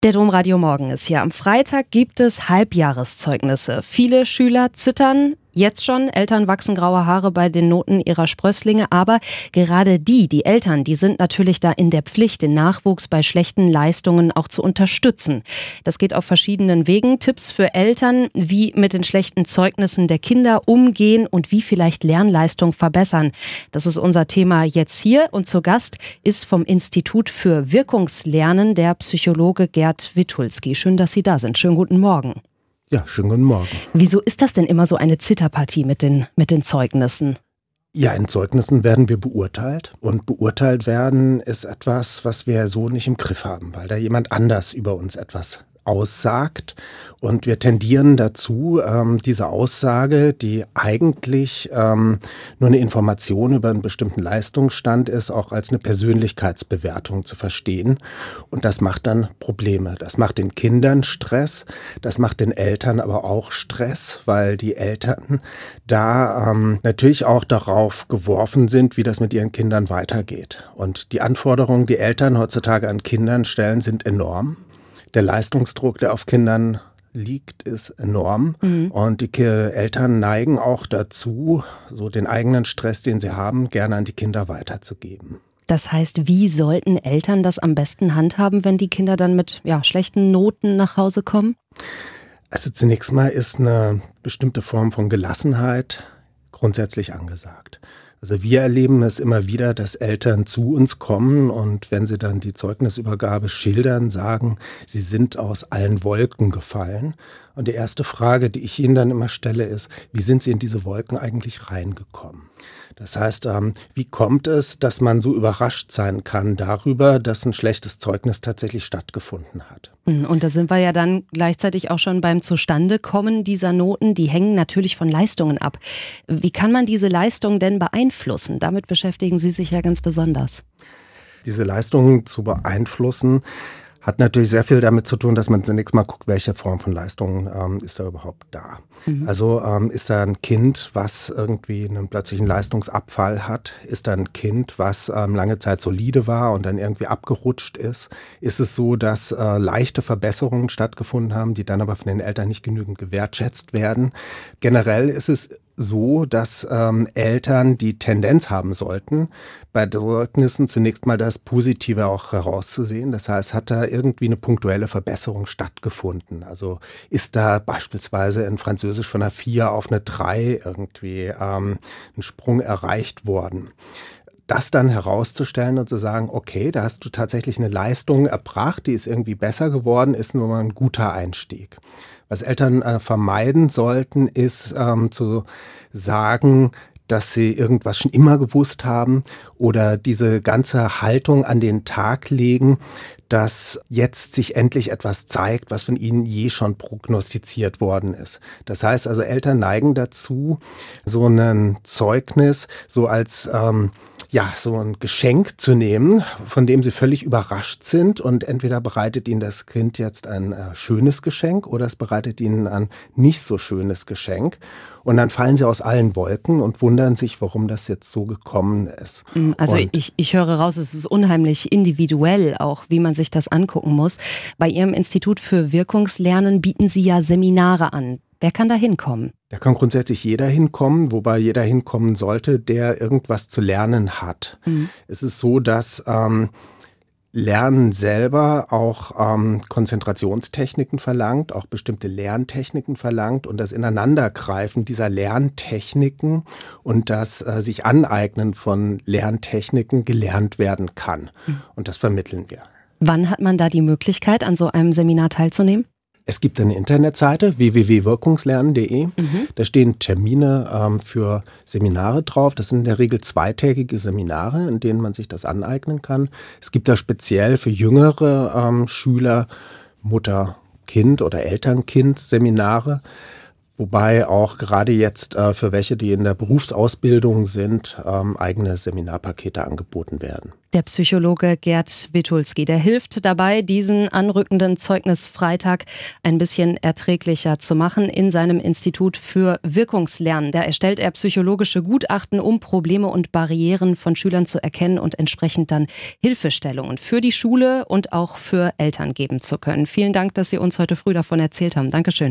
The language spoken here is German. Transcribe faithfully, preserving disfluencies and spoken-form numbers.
Der Domradio Morgen ist hier. Am Freitag gibt es Halbjahreszeugnisse. Viele Schüler zittern jetzt schon. Eltern wachsen graue Haare bei den Noten ihrer Sprösslinge. Aber gerade die, die Eltern, die sind natürlich da in der Pflicht, den Nachwuchs bei schlechten Leistungen auch zu unterstützen. Das geht auf verschiedenen Wegen. Tipps für Eltern, wie mit den schlechten Zeugnissen der Kinder umgehen und wie vielleicht Lernleistung verbessern. Das ist unser Thema jetzt hier. Und zu Gast ist vom Institut für Wirkungslernen der Psychologe Gerd Witulski. Schön, dass Sie da sind. Schönen guten Morgen. Ja, schönen guten Morgen. Wieso ist das denn immer so eine Zitterpartie mit den, mit den Zeugnissen? Ja, in Zeugnissen werden wir beurteilt. Und beurteilt werden ist etwas, was wir so nicht im Griff haben, weil da jemand anders über uns etwas aussagt. Und wir tendieren dazu, ähm, diese Aussage, die eigentlich ähm, nur eine Information über einen bestimmten Leistungsstand ist, auch als eine Persönlichkeitsbewertung zu verstehen. Und das macht dann Probleme. Das macht den Kindern Stress, das macht den Eltern aber auch Stress, weil die Eltern da ähm, natürlich auch darauf geworfen sind, wie das mit ihren Kindern weitergeht. Und die Anforderungen, die Eltern heutzutage an Kindern stellen, sind enorm. Der Leistungsdruck, der auf Kindern liegt, ist enorm. Mhm. Und die Ke- Eltern neigen auch dazu, so den eigenen Stress, den sie haben, gerne an die Kinder weiterzugeben. Das heißt, wie sollten Eltern das am besten handhaben, wenn die Kinder dann mit ja, schlechten Noten nach Hause kommen? Also zunächst mal ist eine bestimmte Form von Gelassenheit grundsätzlich angesagt. Also wir erleben es immer wieder, dass Eltern zu uns kommen und wenn sie dann die Zeugnisübergabe schildern, sagen, sie sind aus allen Wolken gefallen. Und die erste Frage, die ich ihnen dann immer stelle, ist, wie sind sie in diese Wolken eigentlich reingekommen? Das heißt, ähm, wie kommt es, dass man so überrascht sein kann darüber, dass ein schlechtes Zeugnis tatsächlich stattgefunden hat? Und da sind wir ja dann gleichzeitig auch schon beim Zustandekommen dieser Noten. Die hängen natürlich von Leistungen ab. Wie kann man diese Leistung denn beeinflussen? Damit beschäftigen Sie sich ja ganz besonders. Diese Leistungen zu beeinflussen, hat natürlich sehr viel damit zu tun, dass man zunächst mal guckt, welche Form von Leistung ähm, ist da überhaupt da. Mhm. Also ähm, ist da ein Kind, was irgendwie einen plötzlichen Leistungsabfall hat? Ist da ein Kind, was ähm, lange Zeit solide war und dann irgendwie abgerutscht ist? Ist es so, dass äh, leichte Verbesserungen stattgefunden haben, die dann aber von den Eltern nicht genügend gewertschätzt werden? Generell ist es so, dass ähm, Eltern die Tendenz haben sollten, bei Zeugnissen zunächst mal das Positive auch herauszusehen. Das heißt, hat da irgendwie eine punktuelle Verbesserung stattgefunden? Also ist da beispielsweise in Französisch von einer vier auf eine drei irgendwie ähm, ein Sprung erreicht worden? Das dann herauszustellen und zu sagen, okay, da hast du tatsächlich eine Leistung erbracht, die ist irgendwie besser geworden, ist nur mal ein guter Einstieg. Was Eltern äh, vermeiden sollten, ist ähm, zu sagen, dass sie irgendwas schon immer gewusst haben oder diese ganze Haltung an den Tag legen, dass jetzt sich endlich etwas zeigt, was von ihnen je schon prognostiziert worden ist. Das heißt also, Eltern neigen dazu, so ein Zeugnis so als ähm, ja, so ein Geschenk zu nehmen, von dem sie völlig überrascht sind und entweder bereitet ihnen das Kind jetzt ein äh, schönes Geschenk oder es bereitet ihnen ein nicht so schönes Geschenk und dann fallen sie aus allen Wolken und wundern sich, warum das jetzt so gekommen ist. Also ich, ich höre raus, es ist unheimlich individuell auch, wie man sich das angucken muss. Bei Ihrem Institut für Wirkungslernen bieten Sie ja Seminare an. Wer kann da hinkommen? Da kann grundsätzlich jeder hinkommen, wobei jeder hinkommen sollte, der irgendwas zu lernen hat. Mhm. Es ist so, dass ähm, Lernen selber auch ähm, Konzentrationstechniken verlangt, auch bestimmte Lerntechniken verlangt und das Ineinandergreifen dieser Lerntechniken und das äh, sich Aneignen von Lerntechniken gelernt werden kann. Mhm. Und das vermitteln wir. Wann hat man da die Möglichkeit, an so einem Seminar teilzunehmen? Es gibt eine Internetseite w w w punkt wirkungslernen punkt de. Mhm. Da stehen Termine ähm, für Seminare drauf. Das sind in der Regel zweitägige Seminare, in denen man sich das aneignen kann. Es gibt da speziell für jüngere ähm, Schüler Mutter-Kind- oder Eltern-Kind-Seminare, Wobei auch gerade jetzt äh, für welche, die in der Berufsausbildung sind, ähm, eigene Seminarpakete angeboten werden. Der Psychologe Gerd Witulski, der hilft dabei, diesen anrückenden Zeugnisfreitag ein bisschen erträglicher zu machen in seinem Institut für Wirkungslernen. Da erstellt er psychologische Gutachten, um Probleme und Barrieren von Schülern zu erkennen und entsprechend dann Hilfestellungen für die Schule und auch für Eltern geben zu können. Vielen Dank, dass Sie uns heute früh davon erzählt haben. Dankeschön.